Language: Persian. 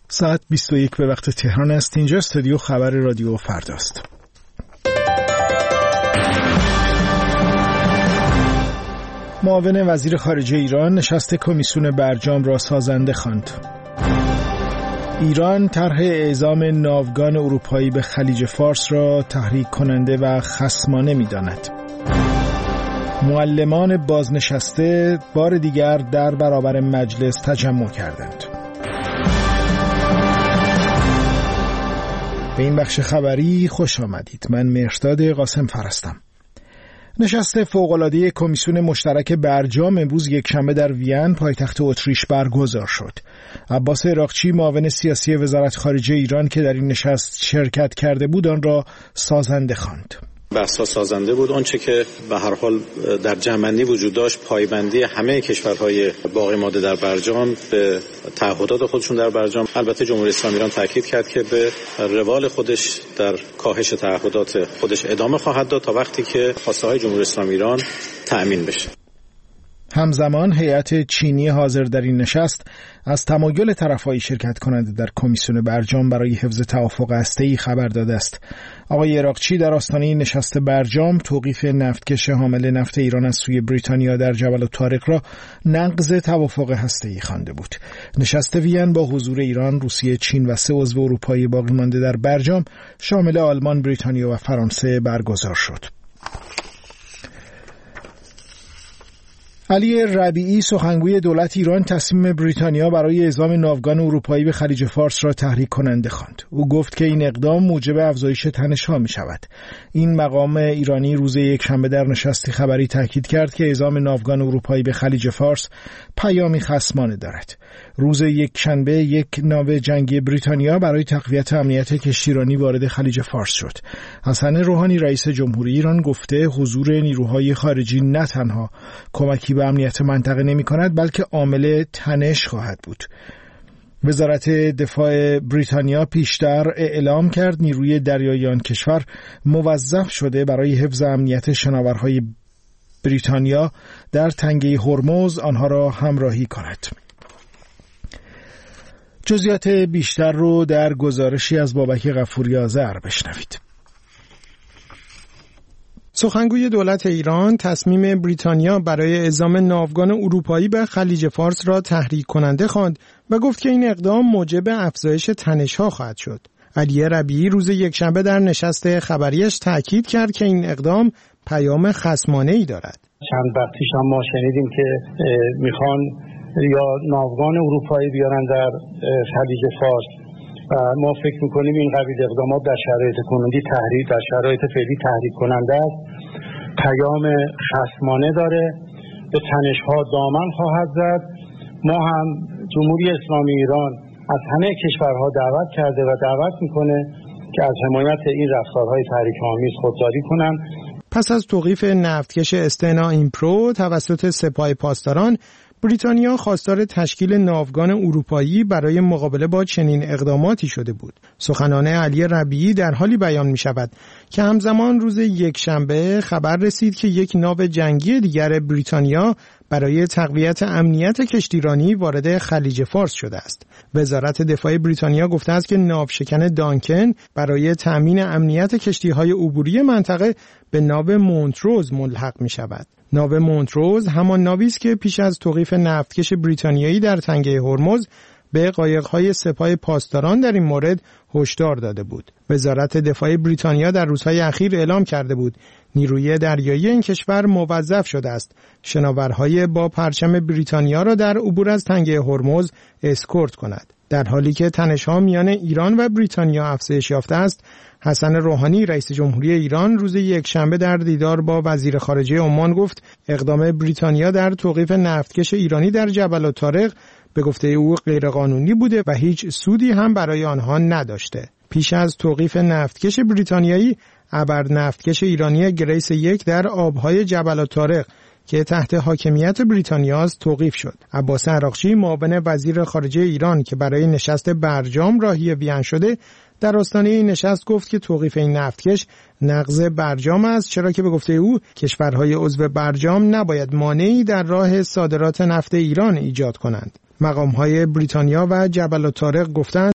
ساعت 21 به وقت تهران است. اینجا استودیو خبر رادیو فرداست. معاون وزیر خارجه ایران نشست کمیسیون برجام را سازنده خواند. ایران طرح اعزام ناوگان اروپایی به خلیج فارس را تحریک کننده و خصمانه می‌داند. معلمان بازنشسته بار دیگر در برابر مجلس تجمع کردند. به این بخش خبری خوش آمدید. من مهرداد قاسم فرستم. نشست فوق‌العاده کمیسیون مشترک برجام امروز یکشنبه در وین پایتخت اتریش برگزار شد. عباس عراقچی معاون سیاسی وزارت خارجه ایران که در این نشست شرکت کرده بود آن را سازنده خواند. بحث‌ها سازنده بود. آنچه که به هر حال در جمع‌بندی وجود داشت پایبندی همه کشورهای باقی مانده در برجام به تعهدات خودشون در برجام. البته جمهوری اسلامی ایران تاکید کرد که به روال خودش در کاهش تعهدات خودش ادامه خواهد داد تا وقتی که خواسته‌های جمهوری اسلامی ایران تأمین بشه. همزمان هیئت چینی حاضر در این نشست از تمایل طرف‌های شرکت کننده در کمیسیون برجام برای حفظ توافق هسته‌ای خبر داده است. آقای عراقچی در آستانه نشست برجام توقیف نفتکش حامل نفت ایران از سوی بریتانیا در جبل الطارق را نقض توافق هسته‌ای خوانده بود. نشست وین با حضور ایران، روسیه، چین و 3 عضو اروپایی باقی مانده در برجام شامل آلمان، بریتانیا و فرانسه برگزار شد. علی ربیعی سخنگوی دولت ایران تصمیم بریتانیا برای اعزام ناوگان اروپایی به خلیج فارس را تحریک کننده خواند. او گفت که این اقدام موجب افزایش تنش‌ها می شود. این مقام ایرانی روز یکشنبه در نشستی خبری تاکید کرد که اعزام ناوگان اروپایی به خلیج فارس پیامی خصمانه دارد. روز یکشنبه یک ناو جنگی بریتانیا برای تقویت امنیت کشتیرانی وارد خلیج فارس شد. حسن روحانی رئیس جمهوری ایران گفته حضور نیروهای خارجی نه تنها کمکی به امنیت منطقه نمی کند بلکه عامل تنش خواهد بود. وزارت دفاع بریتانیا پیشتر اعلام کرد نیروی دریایی آن کشور موظف شده برای حفظ امنیت شناورهای بریتانیا در تنگه هرمز آنها را همراهی کند. جزئیات بیشتر رو در گزارشی از بابک غفوری آذر بشنوید. سخنگوی دولت ایران تصمیم بریتانیا برای اعزام ناوگان اروپایی به خلیج فارس را تحریک کننده خواند و گفت که این اقدام موجب افزایش تنش‌ها خواهد شد. علی ربیعی روز یکشنبه در نشست خبریش تاکید کرد که این اقدام پیام خصمانه‌ای دارد. چند وقت پیش هم ما شنیدیم که میخوان یا ناوگان اروپایی بیارن در خلیج فارس و ما فکر میکنیم این قبیل اقدامات در شرایط کنونی در شرایط فعلی تحریک کننده است، پیام خصمانه داره، به تنش‌ها دامن خواهد زد. ما هم جمهوری اسلامی ایران از همه کشورها دعوت کرده و دعوت میکنه که از حمایت این رفتارهای تحریک‌آمیز خودداری کنن. پس از توقیف نفتکش استنا ایمپرو توسط سپاه پاسداران، بریتانیا خواستار تشکیل ناوگان اروپایی برای مقابله با چنین اقداماتی شده بود. سخنان علی ربیعی در حالی بیان می شود که همزمان روز یکشنبه خبر رسید که یک ناو جنگی دیگر بریتانیا برای تقویت امنیت کشتیرانی وارد خلیج فارس شده است. وزارت دفاع بریتانیا گفته است که ناوشکن دانکن برای تأمین امنیت کشتی‌های عبوری منطقه به ناو مونتروز ملحق می شود. ناو مونتروز همان ناوی است که پیش از توقیف نفتکش بریتانیایی در تنگه هرمز به قایق‌های سپاه پاسداران در این مورد هشدار داده بود. وزارت دفاع بریتانیا در روزهای اخیر اعلام کرده بود نیروی دریایی این کشور موظف شده است شناورهای با پرچم بریتانیا را در عبور از تنگه هرمز اسکورت کند. در حالی که تنش‌ها میان ایران و بریتانیا افزایش یافته است، حسن روحانی رئیس جمهوری ایران روز یکشنبه در دیدار با وزیر خارجه عمان گفت اقدام بریتانیا در توقیف نفتکش ایرانی در جبل الطارق به گفته او غیرقانونی بوده و هیچ سودی هم برای آنها نداشته. پیش از توقیف نفتکش بریتانیایی، ابر نفتکش ایرانی گریس 1 در آبهای جبل الطارق که تحت حاکمیت بریتانیا است توقیف شد. عباس عراقچی معاون وزیر خارجه ایران که برای نشست برجام راهی وین شده در آستانه این نشست گفت که توقیف این نفتکش نقض برجام است، چرا که به گفته او کشورهای عضو برجام نباید مانعی در راه صادرات نفت ایران ایجاد کنند. مقام‌های بریتانیا و جبل الطارق گفتند